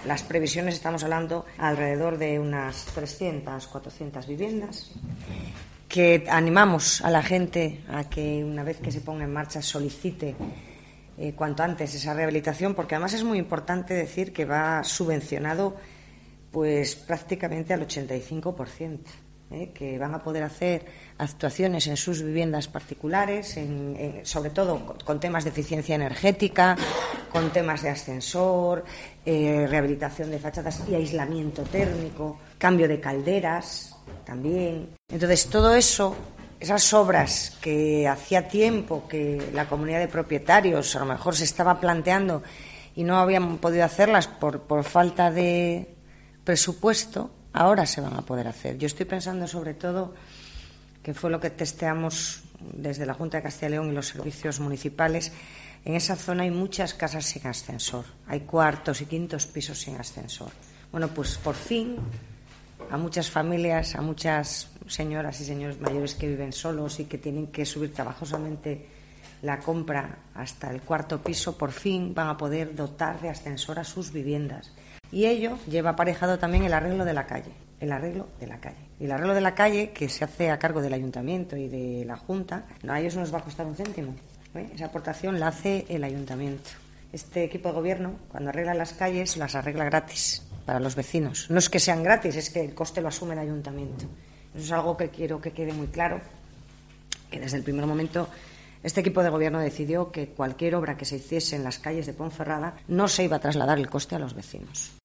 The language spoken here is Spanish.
Las previsiones, estamos hablando alrededor de unas 300, 400 viviendas, que animamos a la gente a que una vez que se ponga en marcha solicite cuanto antes esa rehabilitación, porque además es muy importante decir que va subvencionado pues prácticamente al 85%. Que van a poder hacer actuaciones en sus viviendas particulares, sobre todo con temas de eficiencia energética, con temas de ascensor, rehabilitación de fachadas y aislamiento térmico, cambio de calderas también. Entonces, todo eso, esas obras que hacía tiempo que la comunidad de propietarios a lo mejor se estaba planteando y no habían podido hacerlas por falta de presupuesto, ahora se van a poder hacer. Yo estoy pensando sobre todo, que fue lo que testeamos desde la Junta de Castilla y León y los servicios municipales, en esa zona hay muchas casas sin ascensor, hay cuartos y quintos pisos sin ascensor. Bueno, pues por fin a muchas familias, a muchas señoras y señores mayores que viven solos y que tienen que subir trabajosamente la compra hasta el cuarto piso, por fin van a poder dotar de ascensor a sus viviendas. Y ello lleva aparejado también el arreglo de la calle. Y el arreglo de la calle, que se hace a cargo del Ayuntamiento y de la Junta, a ellos no les va a costar un céntimo. Esa aportación la hace el Ayuntamiento. Este equipo de gobierno, cuando arregla las calles, las arregla gratis para los vecinos. No es que sean gratis, es que el coste lo asume el Ayuntamiento. Eso es algo que quiero que quede muy claro, que desde el primer momento este equipo de gobierno decidió que cualquier obra que se hiciese en las calles de Ponferrada no se iba a trasladar el coste a los vecinos.